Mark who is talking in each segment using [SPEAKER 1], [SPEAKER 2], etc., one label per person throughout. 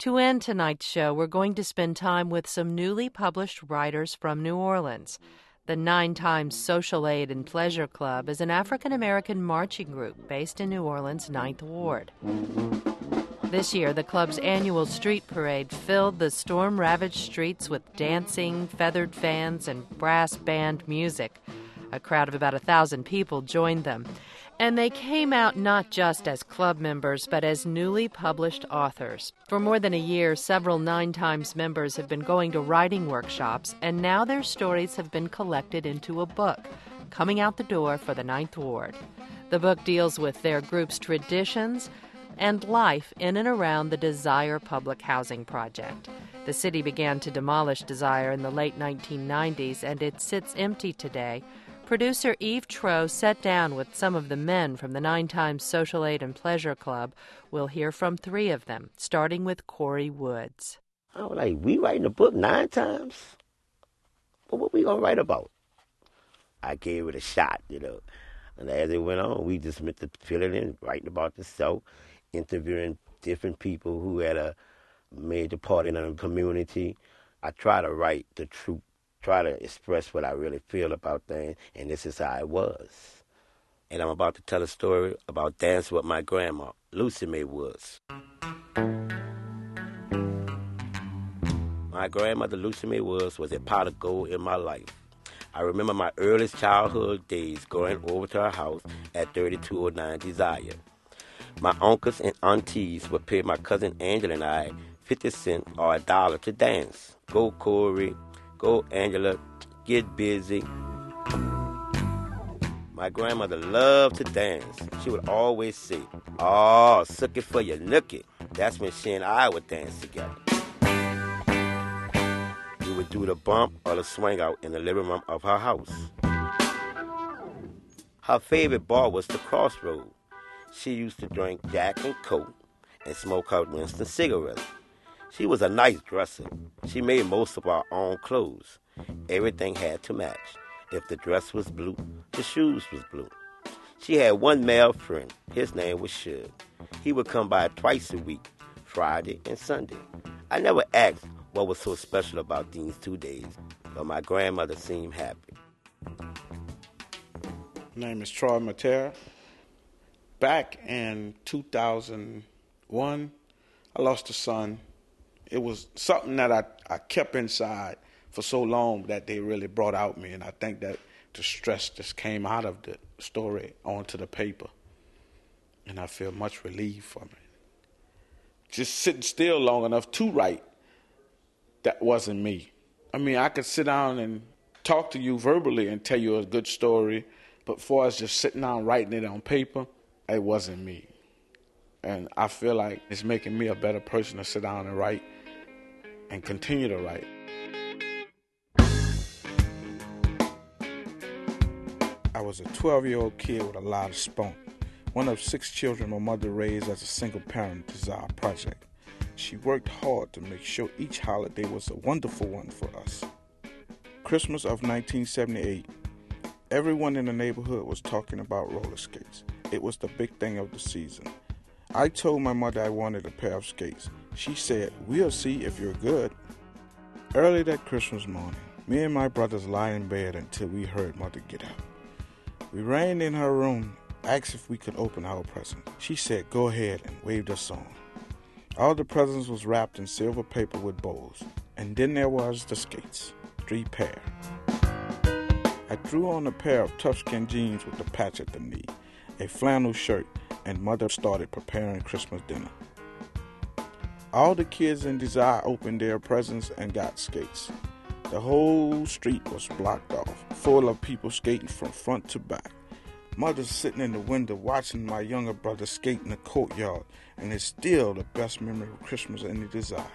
[SPEAKER 1] To end tonight's show, we're going to spend time with some newly published writers from New Orleans. The 9 Times Social Aid and Pleasure Club is an African-American marching group based in New Orleans' 9th Ward. This year, the club's annual street parade filled the storm-ravaged streets with dancing, feathered fans, and brass band music. A crowd of about 1,000 people joined them. And they came out not just as club members, but as newly published authors. For more than a year, several 9 Times members have been going to writing workshops, and now their stories have been collected into a book, coming out the door for the 9th Ward. The book deals with their group's traditions and life in and around the Desire Public Housing Project. The city began to demolish Desire in the late 1990s, and it sits empty today. Producer Eve Troh sat down with some of the men from the 9 Times Social Aid and Pleasure Club. We'll hear from 3 of them, starting with Corey Woods.
[SPEAKER 2] I was like, we writing a book 9 times? Well, what we going to write about? I gave it a shot, And as it went on, we just meant to fill it in, writing about the South, interviewing different people who had a major part in the community. I try to write the truth. Try to express what I really feel about things, and this is how it was. And I'm about to tell a story about dancing with my grandma, Lucy Mae Woods. My grandmother, Lucy Mae Woods, was a pot of gold in my life. I remember my earliest childhood days going over to her house at 3209 Desire. My uncles and aunties would pay my cousin Angela and I 50 cents or $1 to dance. Go, Corey. Go, Angela, get busy. My grandmother loved to dance. She would always say, "Oh, suck it for your nookie." That's when she and I would dance together. We would do the bump or the swing out in the living room of her house. Her favorite bar was the Crossroad. She used to drink Jack and Coke and smoke her Winston cigarettes. She was a nice dresser. She made most of our own clothes. Everything had to match. If the dress was blue, the shoes was blue. She had one male friend. His name was Shug. He would come by twice a week, Friday and Sunday. I never asked what was so special about these 2 days, but my grandmother seemed happy.
[SPEAKER 3] My name is Troy Matera. Back in 2001, I lost a son. It was something that I kept inside for so long that they really brought out me, and I think that the stress just came out of the story onto the paper, and I feel much relief from it. Just sitting still long enough to write, that wasn't me. I mean, I could sit down and talk to you verbally and tell you a good story, but for us just sitting down writing it on paper, it wasn't me. And I feel like it's making me a better person to sit down and write and continue to write. I was a 12-year-old kid with a lot of spunk. One of 6 children my mother raised as a single parent at Desire Project. She worked hard to make sure each holiday was a wonderful one for us. Christmas of 1978, everyone in the neighborhood was talking about roller skates. It was the big thing of the season. I told my mother I wanted a pair of skates. She said, "We'll see if you're good." Early that Christmas morning, me and my brothers lay in bed until we heard Mother get up. We ran in her room, asked if we could open our presents. She said, "Go ahead," and waved us on. All the presents was wrapped in silver paper with bows. And then there was the skates, 3 pair. I threw on a pair of tough-skin jeans with a patch at the knee, a flannel shirt, and Mother started preparing Christmas dinner. All the kids in Desire opened their presents and got skates. The whole street was blocked off, full of people skating from front to back. Mother's sitting in the window watching my younger brother skate in the courtyard, and it's still the best memory of Christmas in the Desire.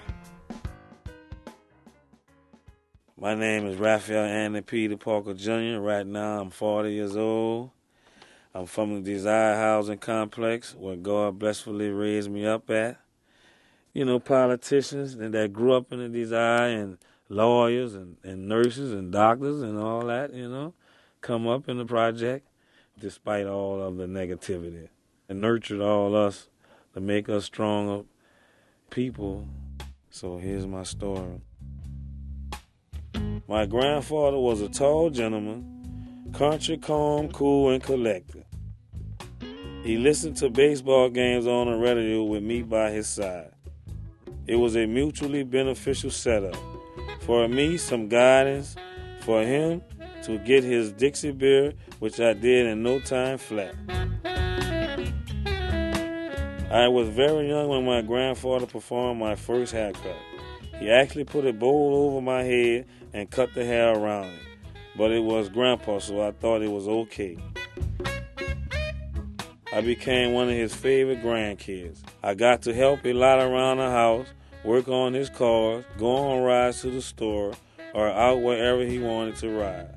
[SPEAKER 4] My name is Raphael Anthony Peter Parker Jr. Right now I'm 40 years old. I'm from the Desire Housing Complex, where God blessfully raised me up at. You know, politicians that grew up in the Desire, and lawyers and nurses and doctors and all that, come up in the project despite all of the negativity. And nurtured all us to make us stronger people. So here's my story. My grandfather was a tall gentleman, country, calm, cool, and collected. He listened to baseball games on the radio with me by his side. It was a mutually beneficial setup. For me, some guidance. For him, to get his Dixie beer, which I did in no time flat. I was very young when my grandfather performed my first haircut. He actually put a bowl over my head and cut the hair around it. But it was Grandpa, so I thought it was okay. I became one of his favorite grandkids. I got to help a lot around the house, work on his cars, go on rides to the store, or out wherever he wanted to ride.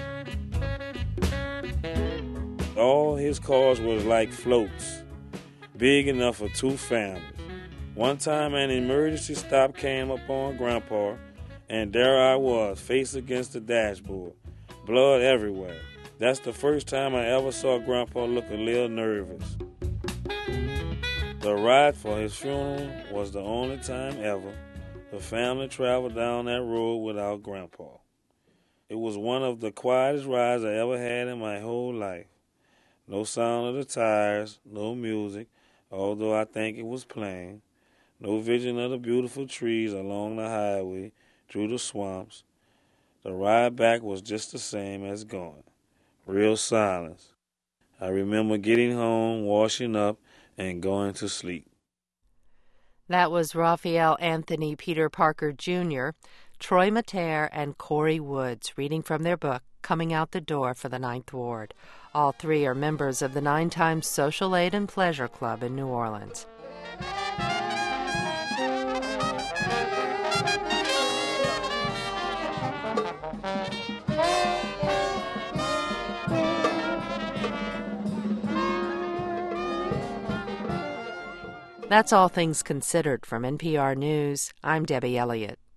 [SPEAKER 4] All his cars was like floats, big enough for two families. One time an emergency stop came up on Grandpa, and there I was, face against the dashboard, blood everywhere. That's the first time I ever saw Grandpa look a little nervous. The ride for his funeral was the only time ever the family traveled down that road without Grandpa. It was one of the quietest rides I ever had in my whole life. No sound of the tires, no music, although I think it was playing. No vision of the beautiful trees along the highway, through the swamps. The ride back was just the same as going. Real silence. I remember getting home, washing up, and going to sleep.
[SPEAKER 1] That was Raphael Anthony Peter Parker Jr., Troy Mater, and Corey Woods reading from their book, Coming Out the Door for the Ninth Ward. All three are members of the 9 Times Social Aid and Pleasure Club in New Orleans. That's All Things Considered from NPR News. I'm Debbie Elliott.